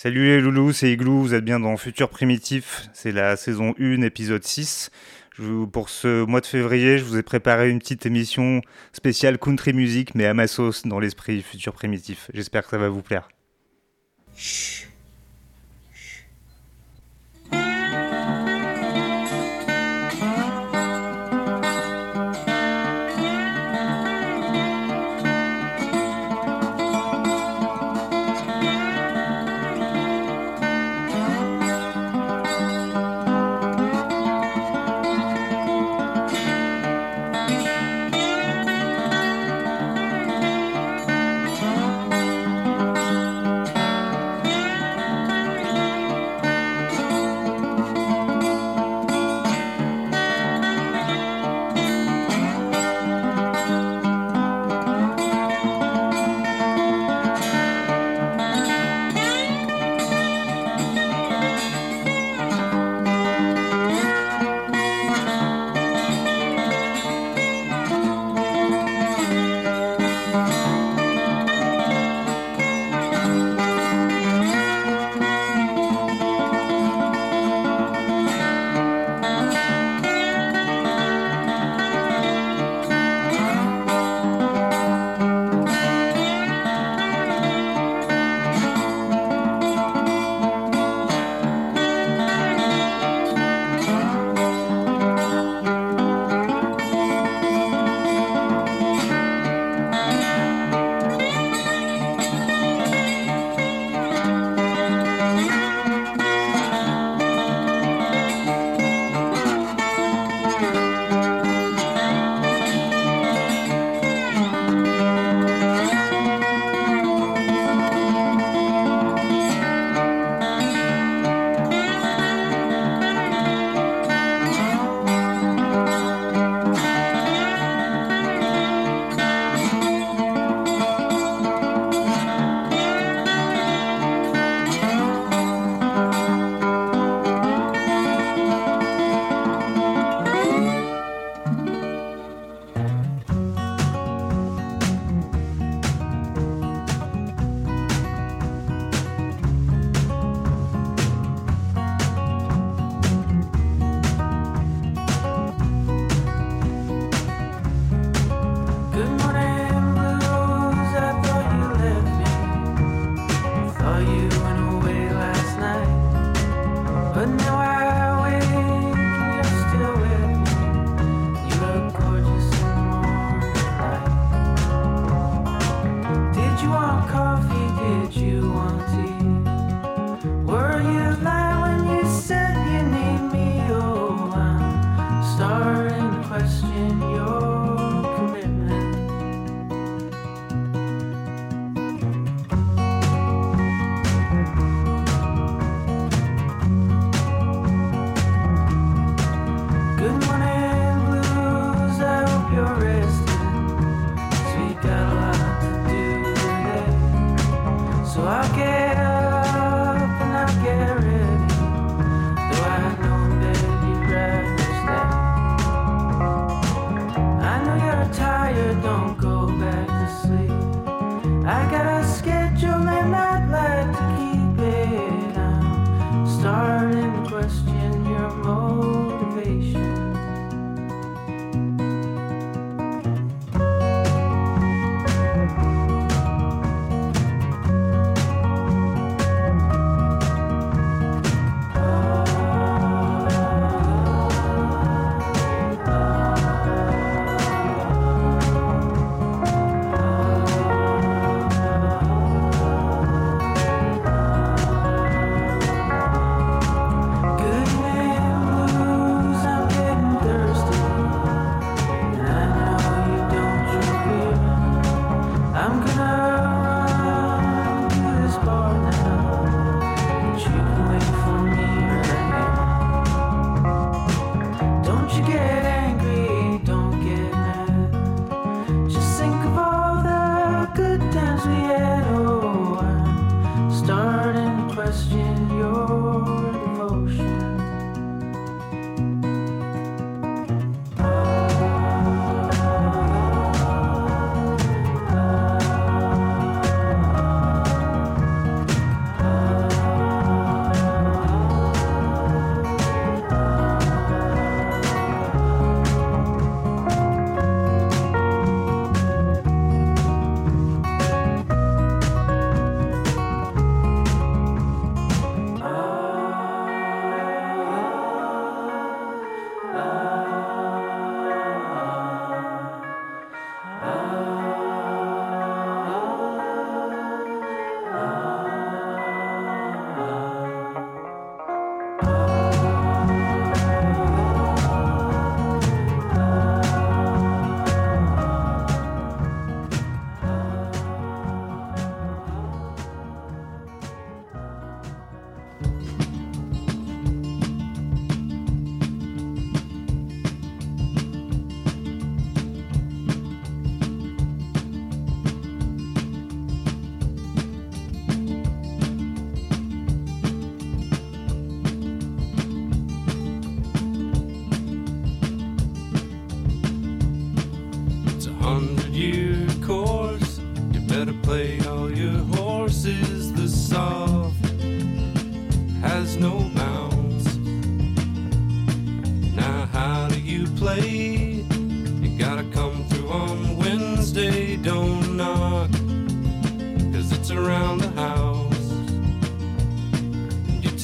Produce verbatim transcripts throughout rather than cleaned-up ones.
Salut les loulous, c'est Igloo, vous êtes bien dans Futur Primitif, c'est la saison un, épisode six. Je vous- pour ce mois de février, je vous ai préparé une petite émission spéciale country music, mais à ma sauce, dans l'esprit Futur Primitif. J'espère que ça va vous plaire.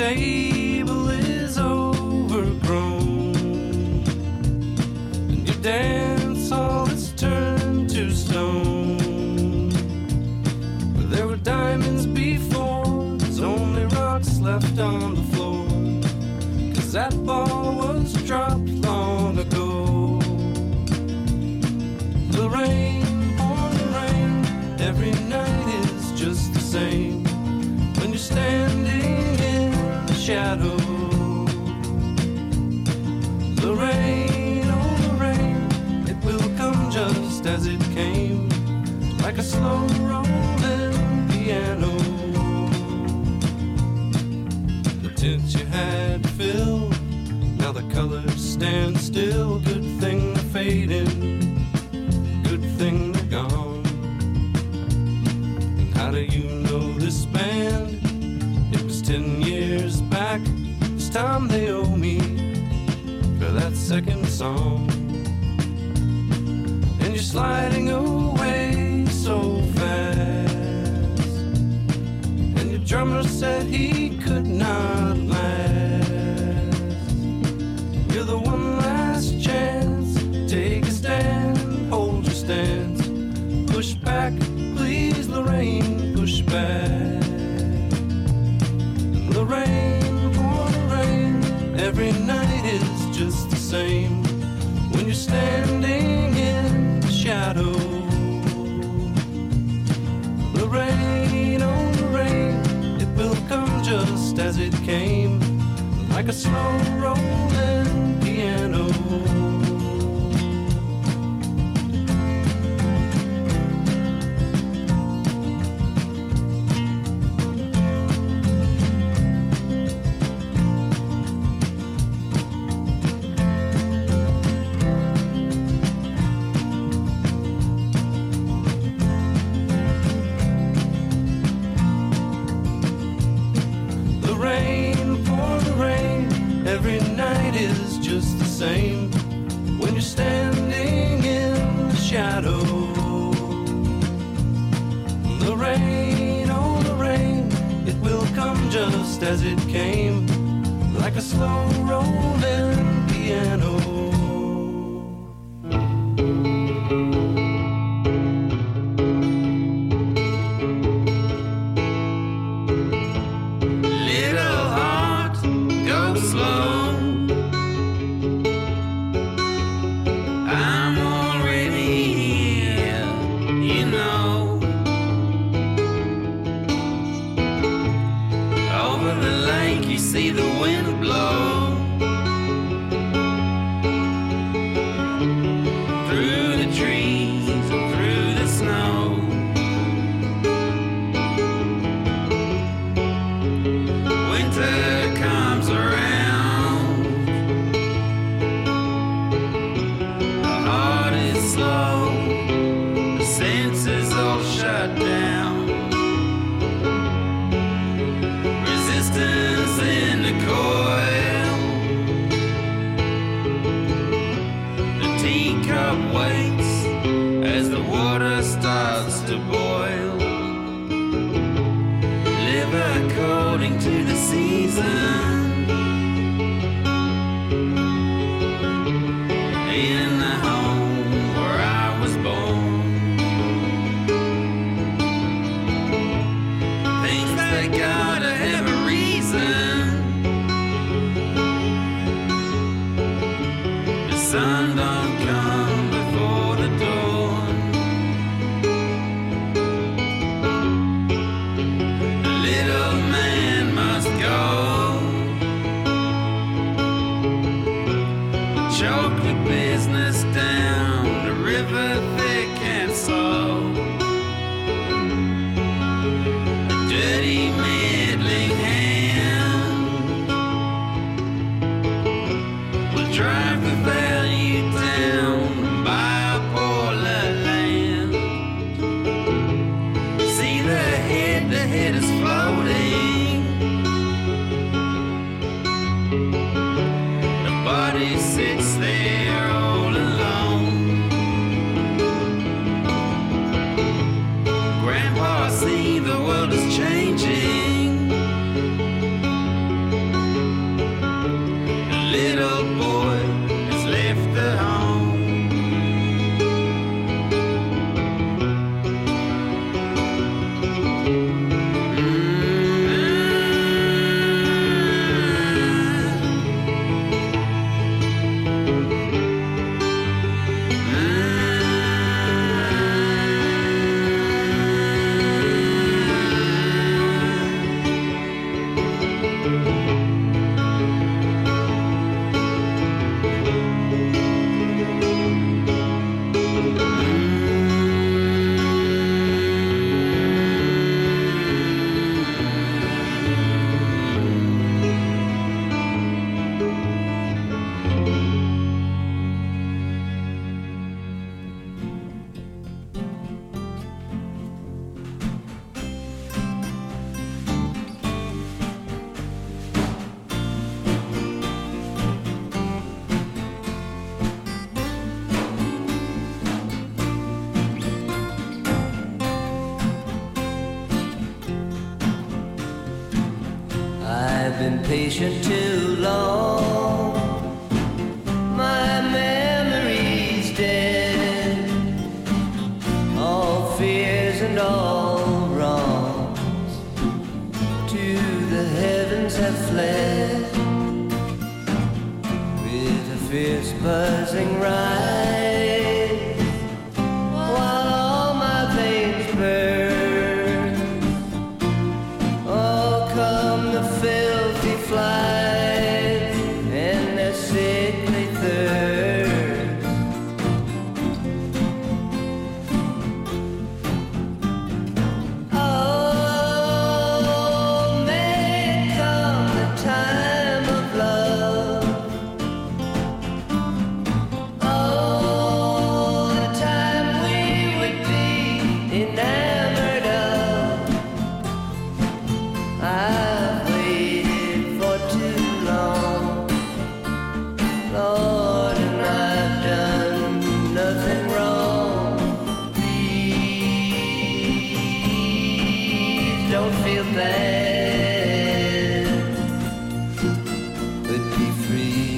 table is overgrown, and your dance hall is turned to stone. But there were diamonds before, there's only rocks left on the floor, 'cause that ball was dropped long ago. The rain, pouring rain, every night is just the same when you're standing in the shadow. The rain, oh the rain, it will come just as it came, like a slow rolling piano. The tints you had filled, now the colors stand still. Good thing they're fading, good thing they're gone. And how do you know this band? It was ten years back. This time they owe me for that second song. And you're sliding away so fast, and your drummer said he could not last. You're the one last chance, take a stand, hold your stance. Push back, please Lorraine, push back. Lorraine, pour the rain, every night is just the same when you're standing in the shadow. The rain, oh the rain, it will come just as it came, like a slow rolling piano. Every night is just the same when you're standing in the shadow. The rain, oh the rain, it will come just as it came, like a slow rolling piano. Dirty man I've been patient too long. My memory's dead. All fears and all wrongs to the heavens have fled. With a fierce buzzing rise, while all my veins burn. Oh, come the filthy flies and their sickly thirst. Oh, may come the time of love. Oh, the time we would be enamored of. I've waited for too long, Lord, and I've done nothing wrong. Please don't feel bad, but be free.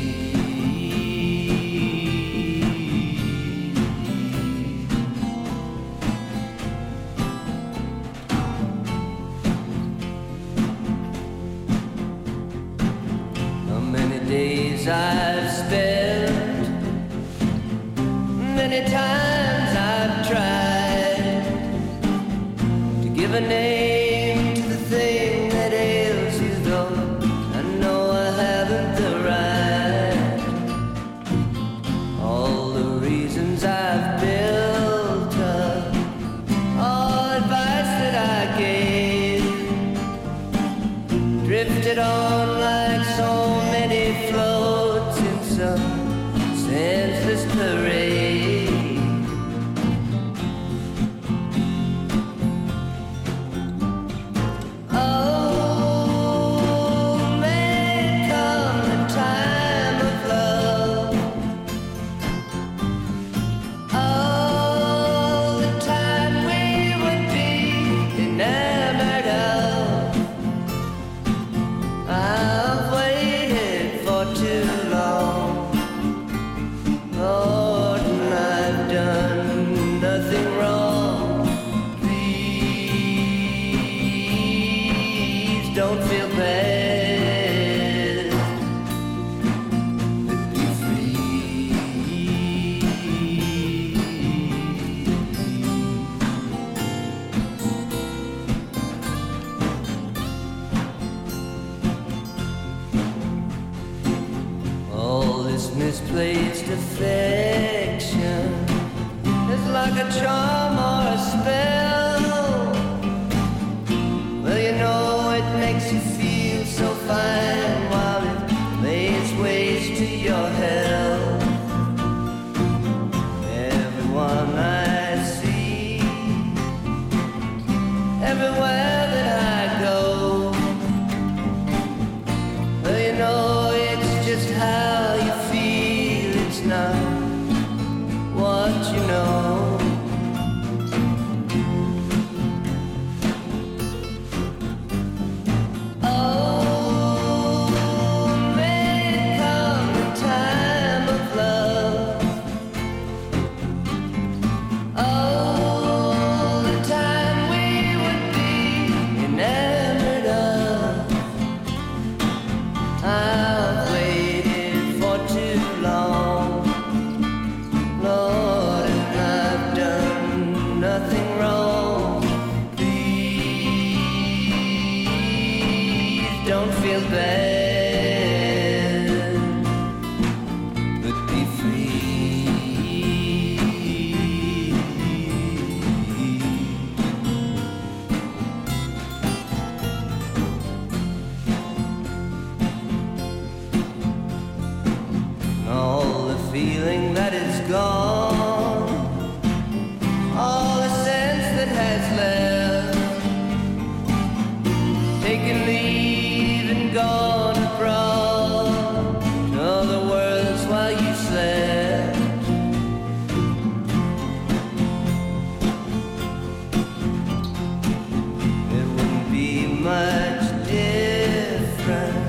How many days I've spent, many times I've tried to give a name to the thing that ails you, though I know I haven't the right. All the reasons I've built up, all advice that I gave, drifted on like so many floats in some senseless parade. Oh, may come the time of love. Oh, the time we would be enamored of. I've waited for too long, Lord, and I've done nothing wrong. Please don't feel bad, but be free. All this misplaced affection is like a charm or a spell. Well, you know it makes you feel so fine while it lays waste to your health. Everyone I see, everywhere that I go, well, you know it's just how you feel. It's not what you know. Oh, may come the time of love. Oh, the time we would be enamored of. I've waited for too long, Lord, and I've done nothing wrong. Please don't feel bad, but be free. All the feeling that is gone, all the sense that has left, taken leave and gone abroad to other worlds while you slept. It wouldn't be much different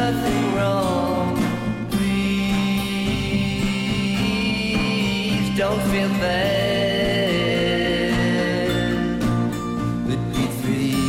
nothing wrong. Breathe, don't feel bad, but be free.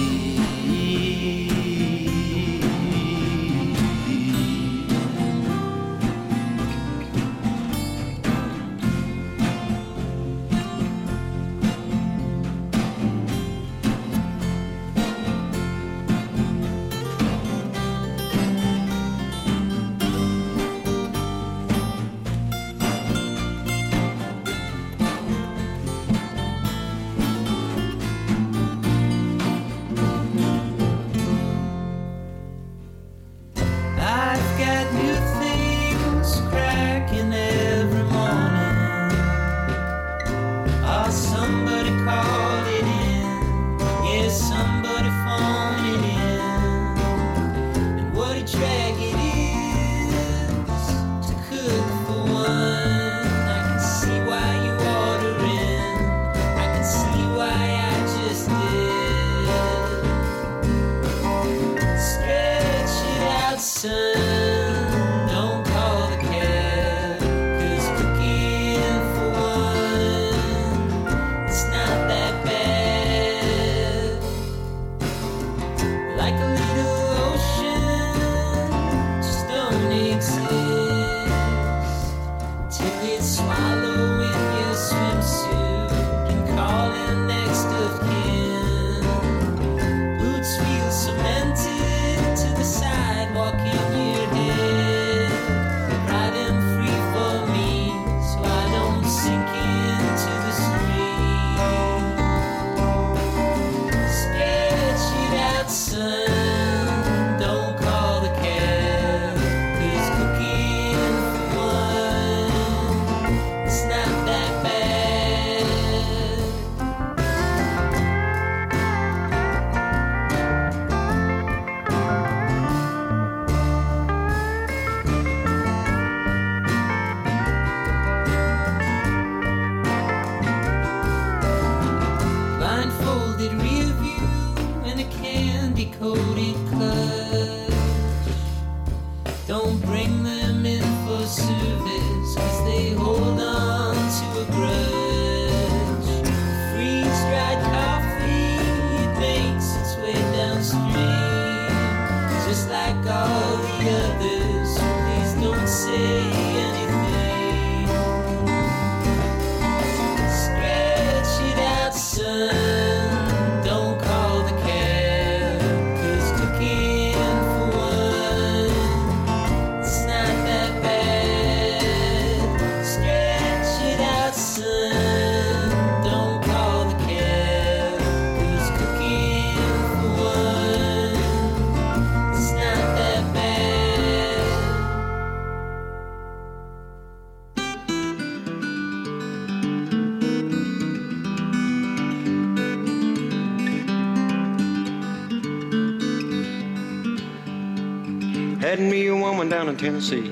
Had me a woman down in Tennessee.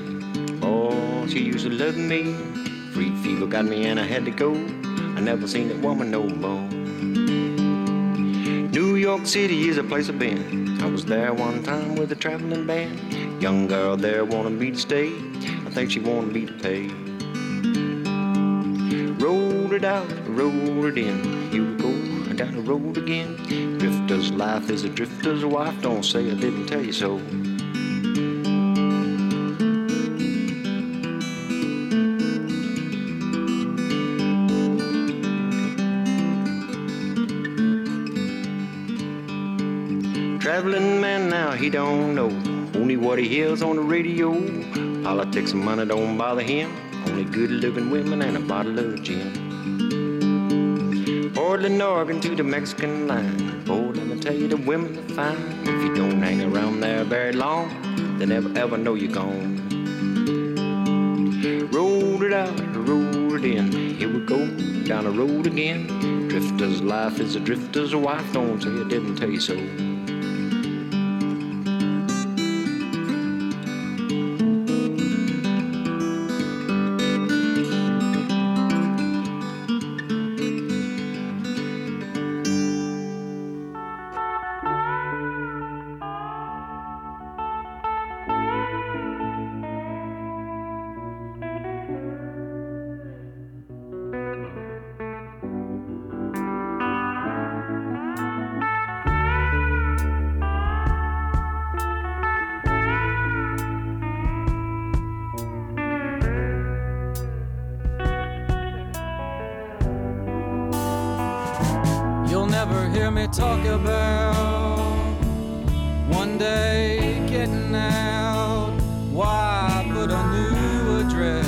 Oh, she used to love me. Free fever got me and I had to go. I never seen that woman no more. New York City is a place I've been. I was there one time with a traveling band. Young girl there wanted me to stay. I think she wanted me to pay. Rolled it out, rolled it in. Here we go, down the road again. Drifter's life is a drifter's wife. Don't say I didn't tell you so. Traveling man now, he don't know only what he hears on the radio. Politics and money don't bother him. Only good-looking women and a bottle of gin. Portland, Oregon to the Mexican line. Boy, let me tell you, the women are fine. If you don't hang around there very long, they never ever know you're gone. Rolled it out, rolled it in. Here we go, down the road again. Drifter's life is a drifter's wife. Don't say I didn't tell you so. ever hear me talk about one day getting out? Why put a new address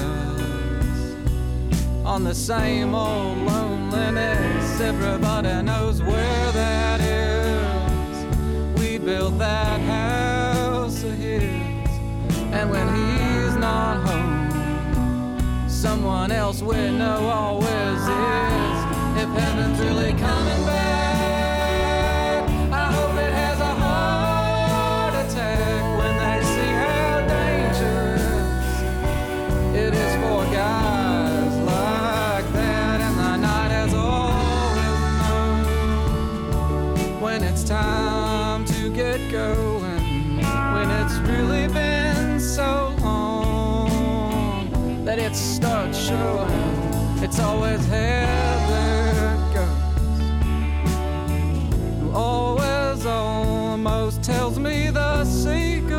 on the same old loneliness? Everybody knows where that is. We built that house of his, and when he's not home, someone else we know always is. If heaven's really coming back, I hope it has a heart attack when they see how dangerous it is for guys like that. And the night has always known when it's time to get going, when it's really been so long that it starts showing. It's always Heather Goes, who always almost tells me the secret,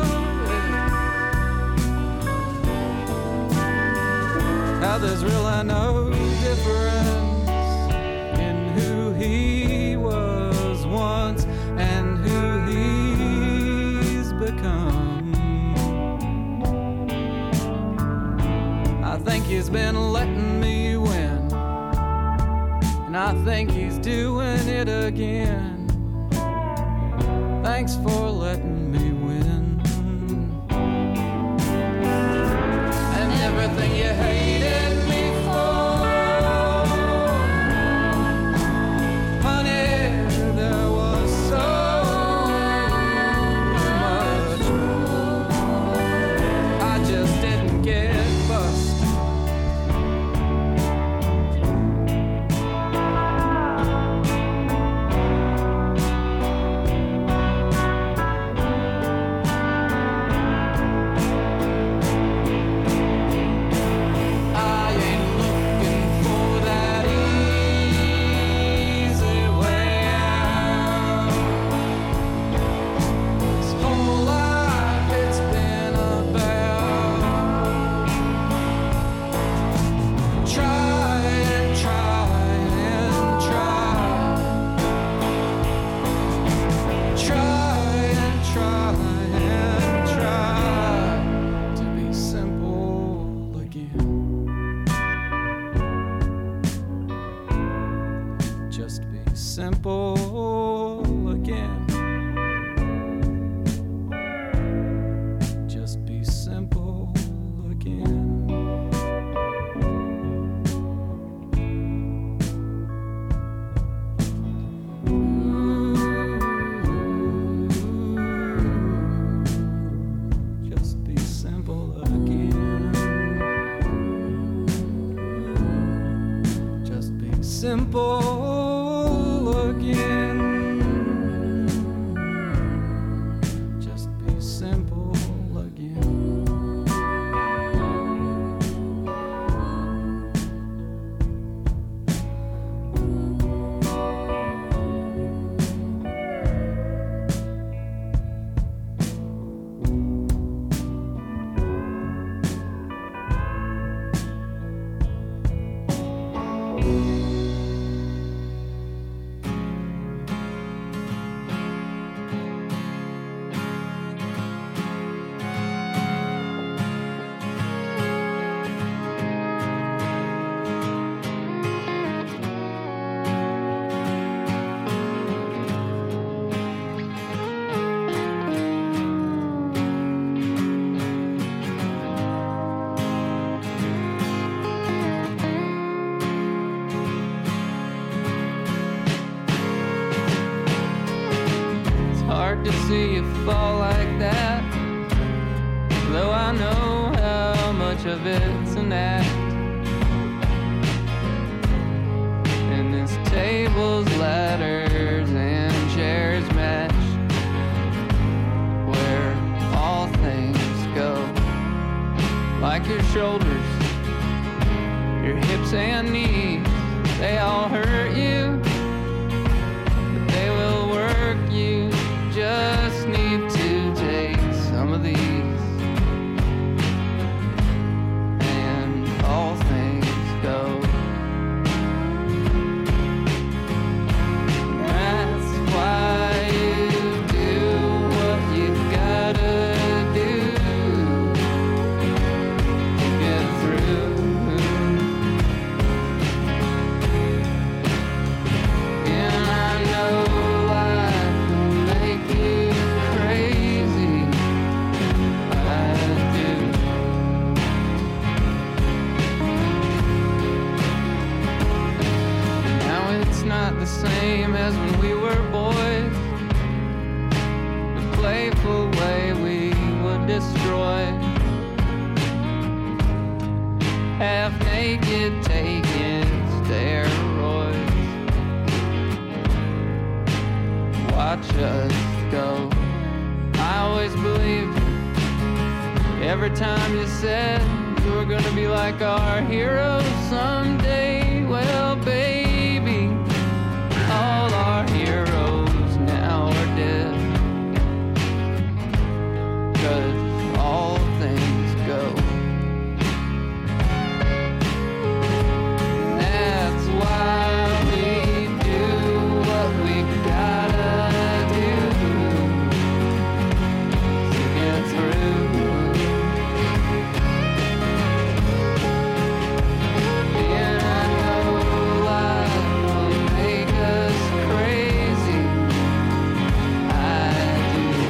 how there's really no difference in who he was once and who he's become. I think he's been letting me win, and I think he's doing it again. Thanks for letting me win. And everything you hated me for, honey, there was so much more. I just didn't get busted. Simple again. Just be simple again. Ooh, just be simple again. Just be simple again. Just be simple again. To see you fall like that, though I know how much of it's an act. And this table's ladders and chairs match, where all things go, like your shoulders, your hips and knees, they all hurt you, but they will work you. Just need to take some of these, and all things go. Right. same as when we were boys. The playful way we would destroy. Half naked, taking steroids. Watch us go. I always believed every time you said you were gonna be like our heroes someday. Well, baby, all our heroes now are dead. 'Cause all things go. And that's why we do what we gotta do to get through. And I know life will make us crazy. I do.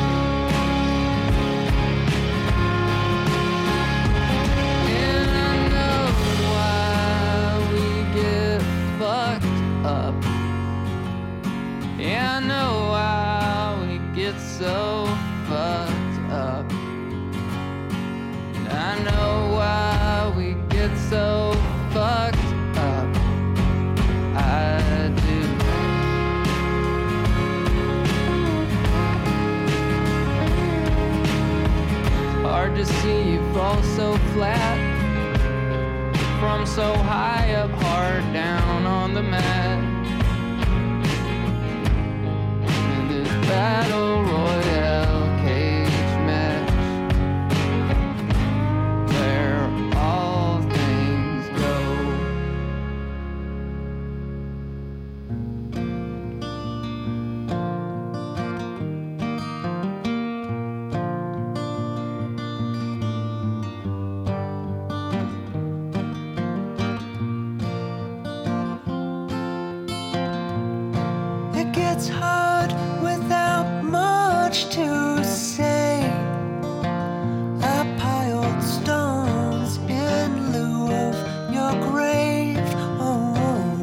And I know why we get fucked up. Yeah, I know why we get so fucked up. And I know why we get so fucked up. I do. It's hard to see you fall so flat from so high up, hard down on the mat. In this battle royale cage match, where all things go. It gets hard without much to say. I piled stones in lieu of your grave. Oh,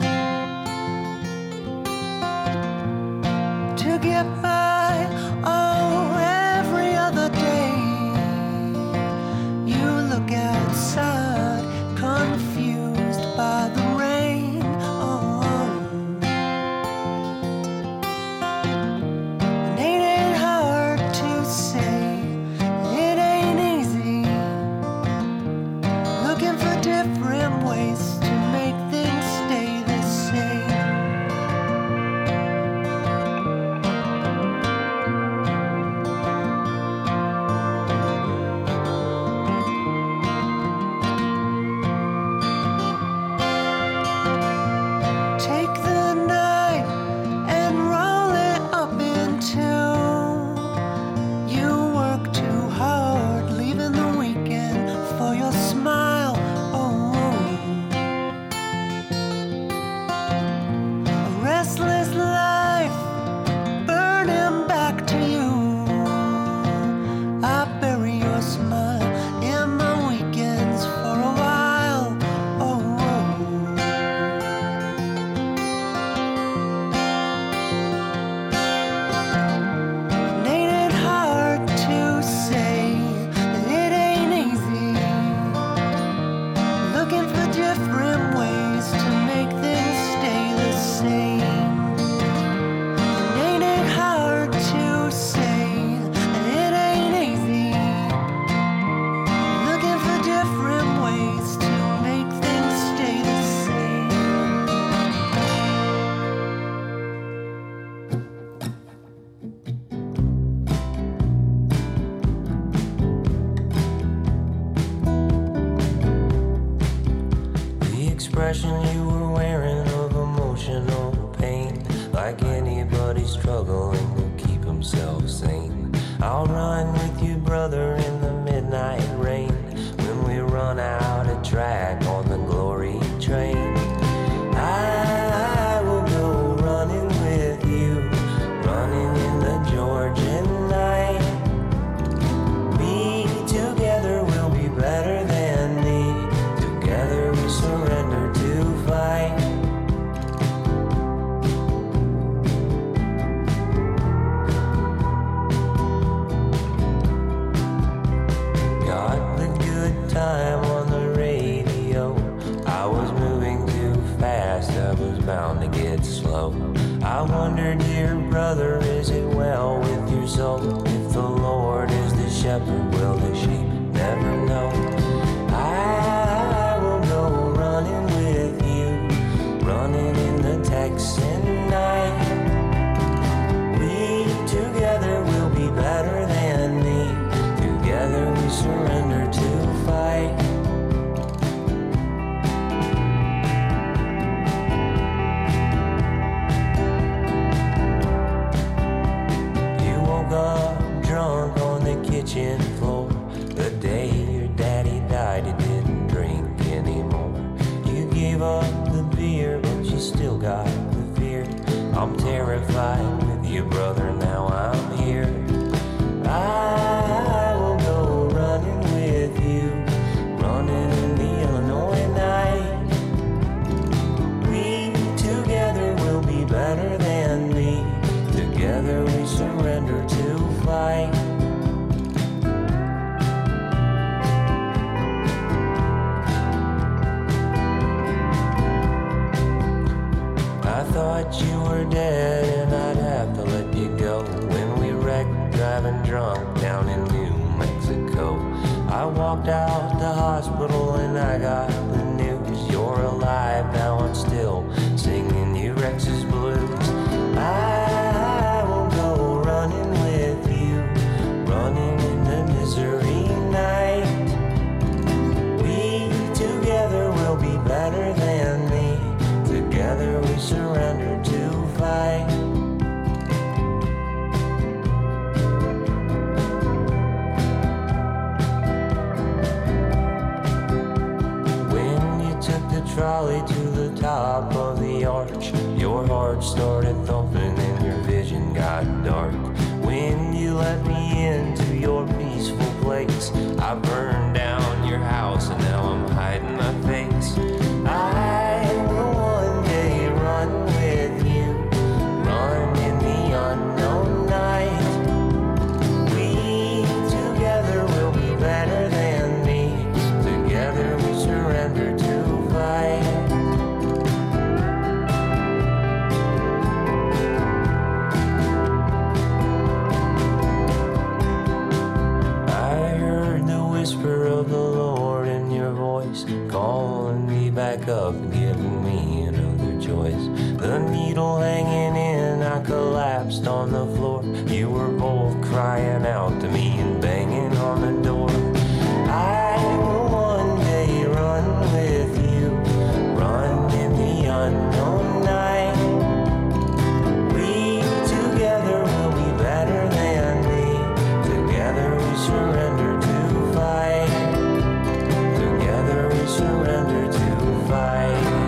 to get by. Oh, every other day. You look outside, confused by the rain. Oh. And ain't it hard to say? It ain't easy. Looking for different ways to make things stay the same. Take the night and roll it up in two. You work too hard, leaving the weekend for your smile. Oh, a restless life burning back to you. I bury your smile in my weekends for a while. Oh. And ain't it hard to say that it ain't easy? Looking for different ways to make things stay the same. And ain't it hard to say that it ain't easy? Looking for different ways to make things stay the same. The expression you were wearing of emotional pain, like anybody struggling to keep himself sane. I'll run with you, brother, in the midnight rain, when we run out of track on the glory train. I will go running with you, running in the Georgian night. We together will be better than me. Together we surrender to fight. surrender to fight. You woke up drunk on the kitchen floor the day your daddy died. You didn't drink anymore. You gave up the beer, but you still got the fear. I'm terrified with you, brother, now I'm here. I will go running with you, running in the Illinois night. We together will be better than me. Together we surrender to fight. I thought you were dead and I'd have to let you go when we wrecked driving drunk down in New Mexico. I walked out the hospital and I got the news. You're alive now, I'm still singing you Rex's blues. I will go running with you, running in the misery night. We together will be better than me. Together we surrender to fight. When you took the trolley to the top of the arch, your heart started thumping and your vision got dark. When you let me into your peaceful place, I burned down your house and now I'm hiding my face. I will one day run with you, run in the unknown night. We together will be better than me. Together we surrender to fight. I heard the whisper of the Lord in your voice, calling me back up and giving me another choice. The needle hanging in, I collapsed on the floor. You were both crying out to me and banging on the door. I will one day run with you, run in the unknown night. We together will be better than me. Together we surrender to fight. Together we surrender to fight.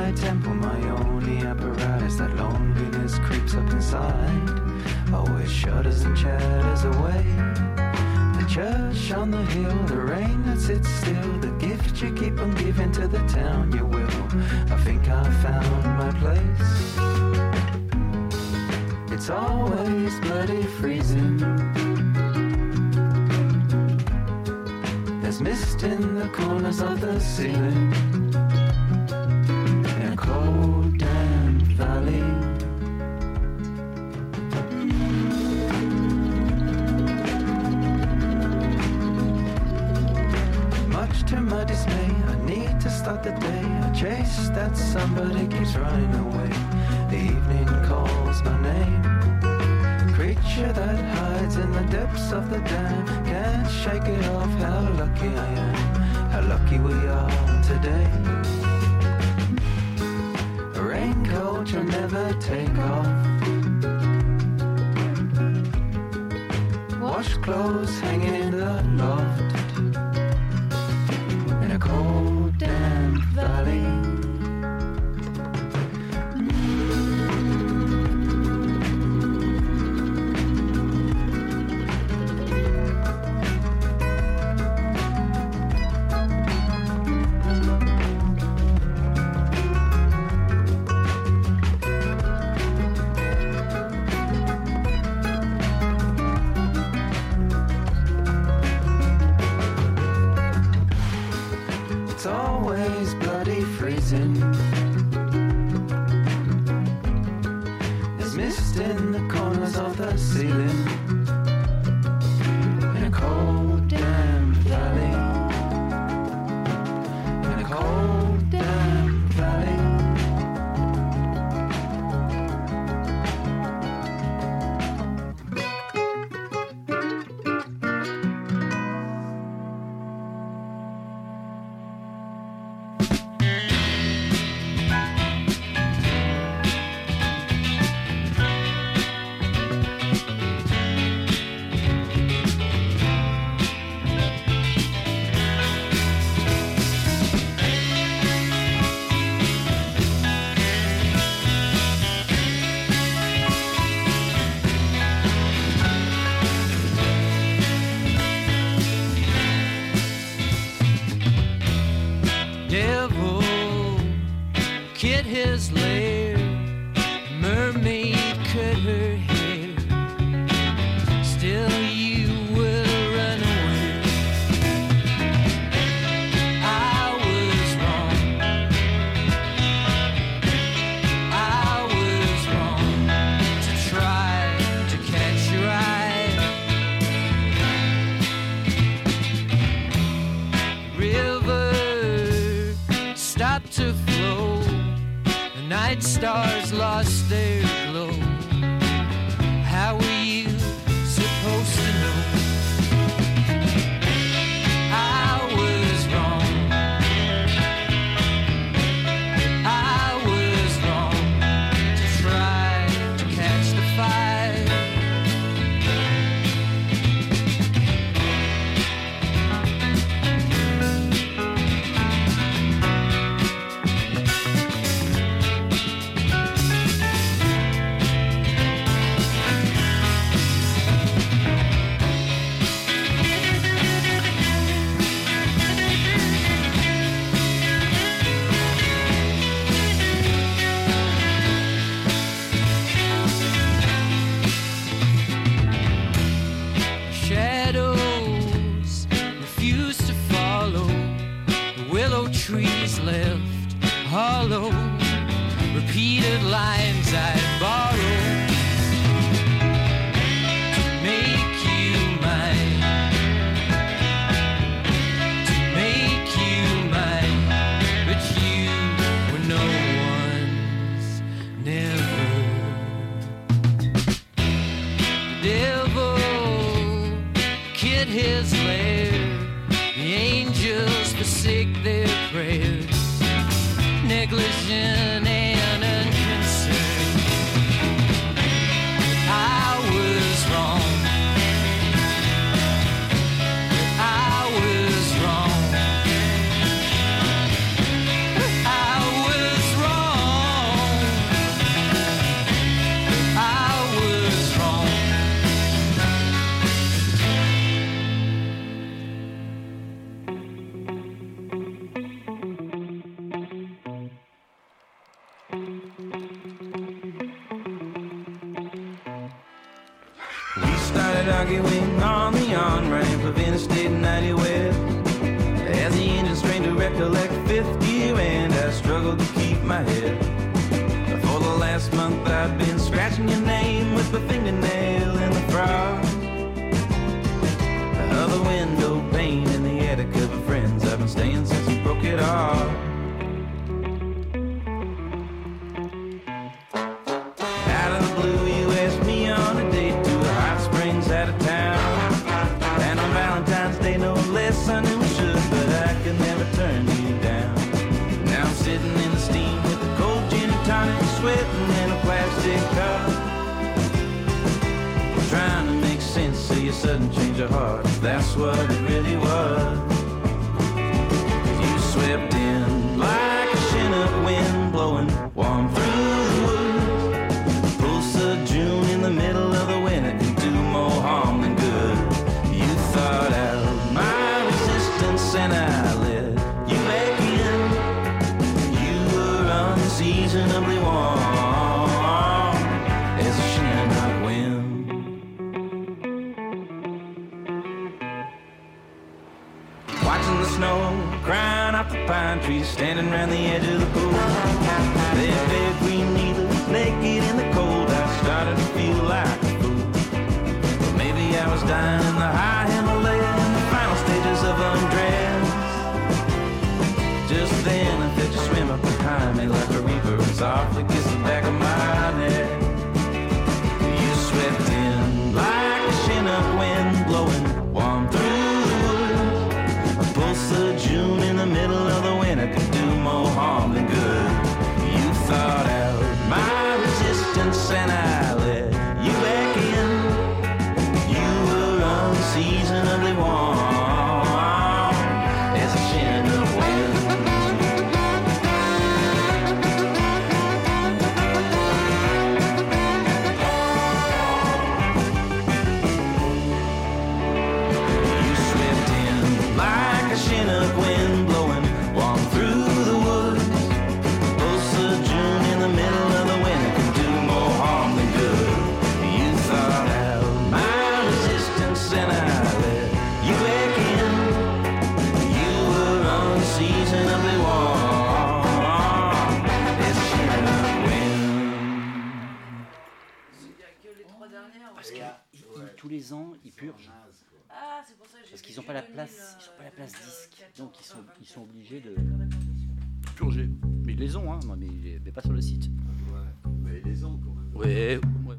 my temple, my only apparatus. That loneliness creeps up inside. Always shudders and chatters away. The church on the hill, the rain that sits still, the gift you keep on giving to the town you will. I think I found my place. It's always bloody freezing. There's mist in the corners of the ceiling. In a cold, damp valley. Much to my dismay, I need to start the day. I chase that somebody keeps running away. The evening calls my name. Creature that hides in the depths of the dam. Can't shake it off, how lucky I am. How lucky we are today. A raincoat you'll never take off. Washed clothes hanging in the loft. In a cold, damp valley. It's always bloody freezing. There's mist in the corners of the ceiling. In a cold, damp valley. In a cold, damp valley. Devil kid his lair, mermaid cut her hair. Still you will run away. I was wrong. I was wrong to try to catch your eye. River stopped to flow. The night stars lost their glow. How were you supposed to know? I was wrong. I was wrong to try to catch the fire. Shadows refuse to follow. The willow trees left hollow. Repeated lines I borrow to make you mine. To make you mine. But you were no one's, never. The devil kid his lair. The angels forsake their prayers. Negligent and unconcerned. I was wrong. I was wrong. I was wrong. started arguing on the on-ramp of Interstate ninety-West. As the engine strained to recollect fifth gear, and I struggled to keep my head. For the last month I've been scratching your name with my fingernail in the frost of the window pane in the attic of a friend's. I've been staying since he broke it off. Out of the blue you asked me on a date to the hot springs out of town, and on Valentine's Day no less I knew I should, but I could never turn you down. Now I'm sitting in the steam with a cold gin and tonic, sweating in a plastic cup, trying to make sense of your sudden change of heart. That's what it really was. You swept in like a Chinook wind blowing warm through the woods. Pulse of June in the middle of the winter can do more harm than good. You thought out my resistance and I let you back in. You were unseasonably warm as a Chinook wind. Watching the snow, crying off the pine trees, standing around the edge of the pool. Their bare green needles, naked in the cold. I started to feel like a fool. But maybe I was dying in the high Himalaya, in the final stages of undress. Just then I felt you swim up behind me like a reaper and softly kiss the back of my neck. You swept in like a Chinook wind blowing warm through the woods. A pulse of June in the middle of the winter could do more harm than good. You thought out my resistance and I let you back in. You were unseasonably warm as a Chinook wind. You swept in like a Chinook wind blowing warm through the woods. Pulse of June in the middle of the winter can do more harm than good. You thought out my resistance and I let you back in. You were unseasonably warm as a Chinook wind. Parce que ils- ils- tous les ans, ils purgent. Ah, c'est pour ça que j'ai Parce qu'ils vu n'ont pas la le place, vinyle, ils ont pas la place euh, disque. quatre Donc ils sont, vingt-cinq. ils sont obligés de D'accord, bien sûr. purger. Mais ils les ont, hein, mais, mais pas sur le site. Ouais, mais ils les ont quand même. Ouais, ouais.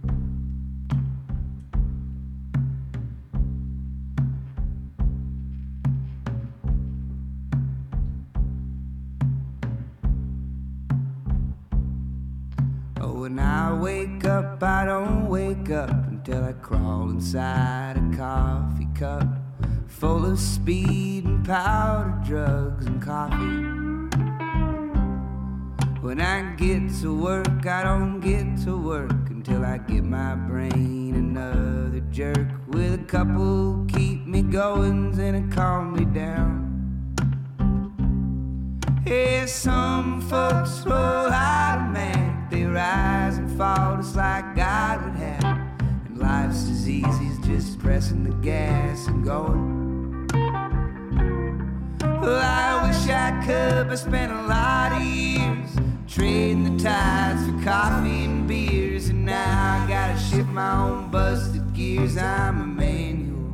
Oh, when I wake up, I don't wake up until I crawl inside a coffee cup full of speed and powder, drugs and coffee. When I get to work, I don't get to work until I give my brain another jerk with a couple keep me goings and a calm me down. Hey, some folks roll automatic, they rise and fall just like God would have. And life's as easy as just pressing the gas and going. Well, I wish I could, but spent a lot of years trading the tides for coffee and beers. And now I gotta shift my own busted gears, I'm a manual.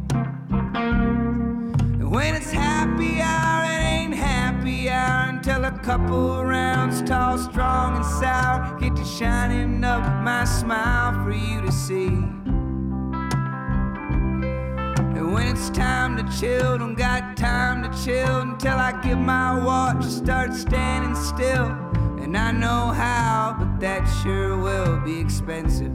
And when it's happy hour, it ain't happy hour until a couple rounds tall, strong and sour get to shining up my smile for you to see. And when it's time to chill, don't got time to chill until I get my watch and start standing still. And I know how, but that sure will be expensive.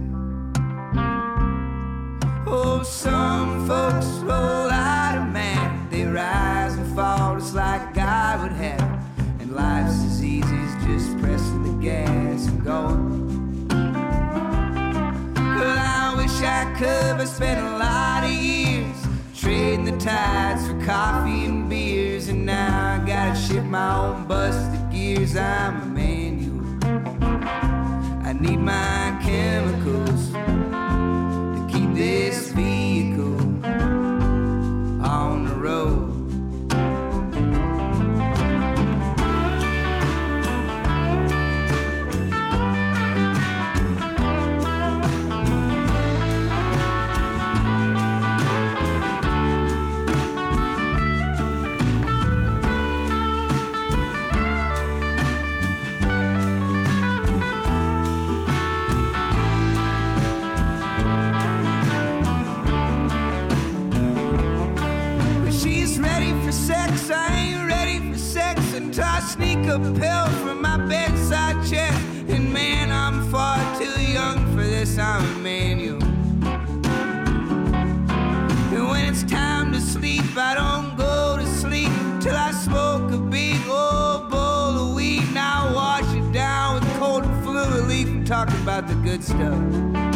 Oh, some folks roll automatic, they rise and fall just like God would have. And life's as easy as just pressing the gas and going. Well, I wish I could, but spent a lot of years trading the tides for coffee and beers. And now I gotta shift my own busted gears, I'm a manual. I need my chemicals to keep this vehicle sneak a pill from my bedside chair. And man, I'm far too young for this, I'm a manual. And when it's time to sleep, I don't go to sleep till I smoke a big old bowl of weed. Now I wash it down with cold flu relief. I'm talking about the good stuff.